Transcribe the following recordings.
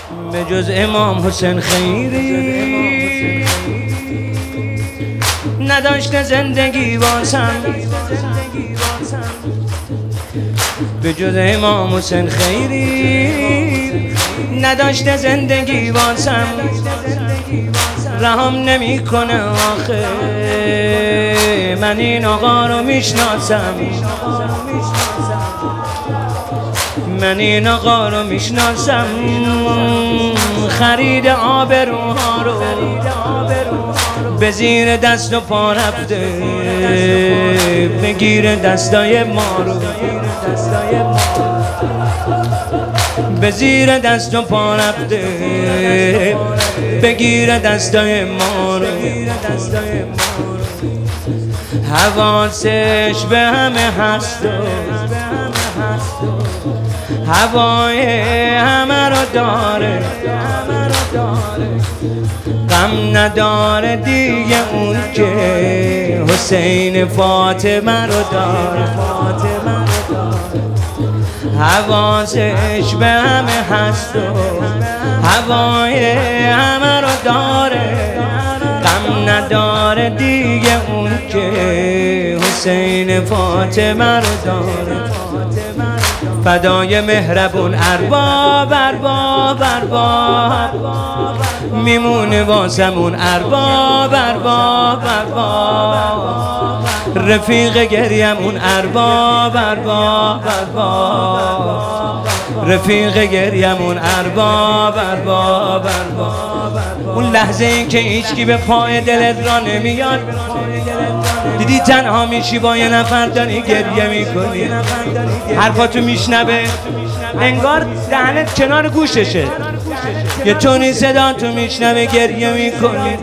به جز امام حسین خیری نداشته زندگی واسم، به جز امام حسین خیری نداشته زندگی واسم. رحم نمیکنه آخه من این آقا رو میشناسم، من این آقا رو میشناسم. خرید آبروها رو به زیر دست و پا رفته، بگیر دستای ما رو، به زیر دست و پا رفته، بگیر دستای ما رو. حواسش به همه هست و هوای همه رو داره، غم نداره دیگه اون که حسین فاطمه رو داره. حواسش به همه هست و هوای همه رو داره، غم نداره دیگه اون که حسین فاطمه رو داره. فدای مهربون ارباب ارباب ارباب میمونه واسمون، ارباب ارباب ارباب رفیق گریمون، ارباب ارباب ارباب رفیق گریمون، ارباب ارباب ارباب. اون لحظه این که هیچکی به پای دلت را نمیاد، دیدی تنها میشی با یه نفر داری گریه میکنی، حرفاتو میشنوه انگار دهنت کنار گوششه، یه تونی صدا تو میشنوه گریه میکنی.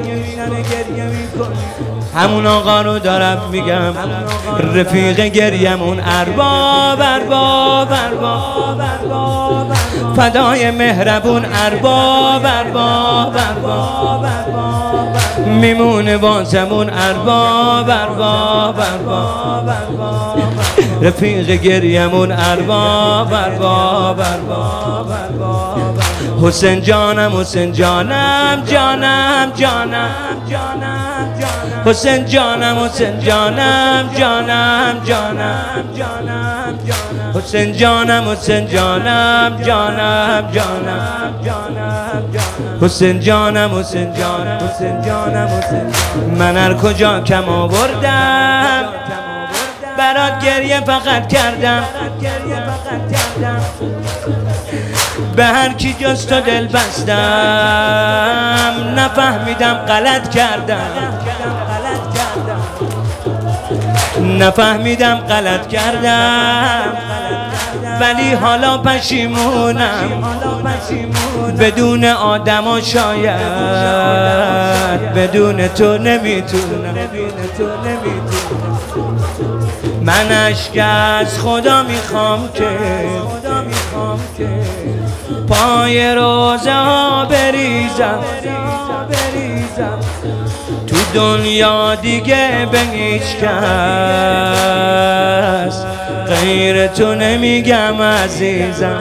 همون آقا رو دارم میگم، رفیق گریمون، ارباب ارباب ارباب فدای مهربون، ارباب ارباب ارباب میمونه واسمون، ارباب ارباب ارباب رفیق گریمون، ارباب ارباب ارباب حسین جانم حسین جانم جانم جانم حسین جانم حسین جانم جانم جانم حسین جانم حسین جانم جانم جانم حسین جانم حسین جانم حسین جانم من هر کجا کم آوردم برات گریه فقط کردم، به هر کی جز تو دل بستم، نفهمیدم غلط کردم، نفهمیدم غلط کردم، ولی حالا پشیمونم، بدون آدم شاید بدون تو نمیتونم. من اشک از خدا میخوام که پای روزه ها بریزم، تو دنیا دیگه به هیچ کس غیر تو نمیگم عزیزم.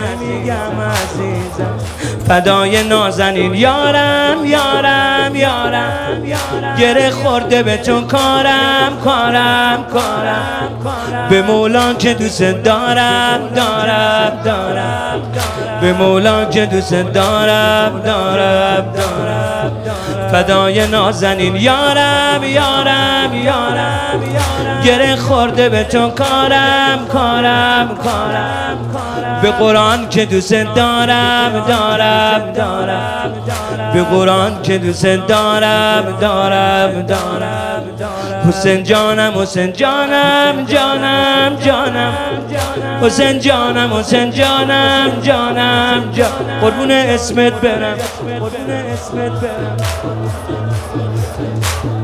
فدای نازنین یارم یارم یارم گره خورده به تو کارم کارم کارم، به مولا که دوست دارم دارم دارم، به مولا که دوست دارم دارم دارم. فدای نازنین یارم یارم یارم گره خورده به تو کارم کارم کارم، به قرآن که دوست دارم دارم دارم، به قرآن که دوست دارم دارم دارم. حسین جانم حسین جانم جانم جانم حسین جانم حسین جانم جانم جانم قربون اسمت برم، قربون اسمت برم.